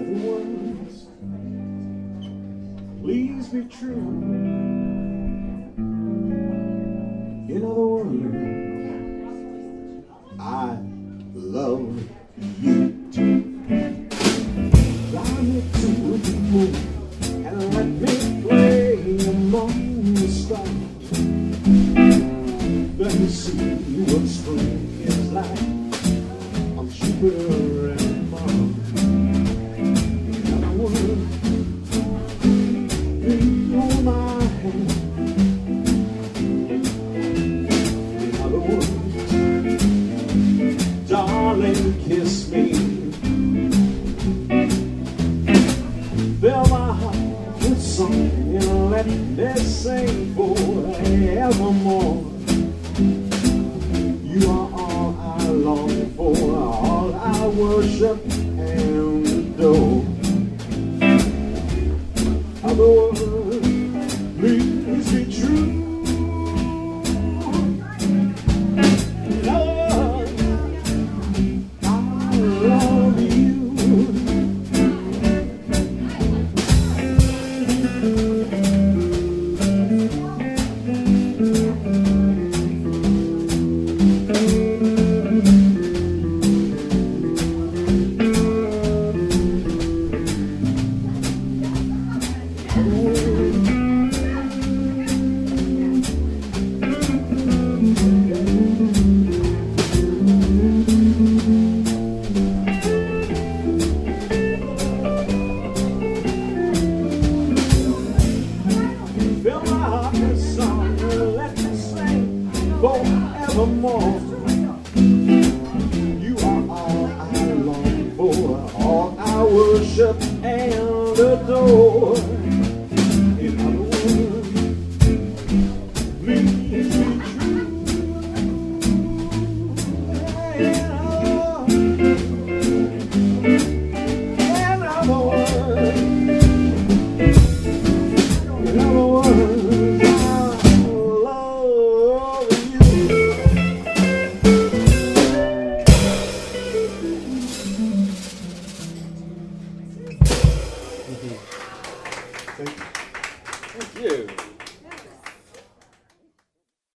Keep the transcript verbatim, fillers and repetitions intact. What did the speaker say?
other words, please be true. In other words, I love you. Fly me to the moon and let me play among the stars. Let me see what spring is like on Jupiter and Mars. In other words, please hold my hand. In other words, darling, kiss me. Fill my heart with song and let me sing forevermore. You are all I long for, all I worship and adore. Other words, please be true. Lord, I love you. Fill my heart with song and let me sing forevermore. You are all I long for, all I worship and adore. In other words, please be true. Yeah.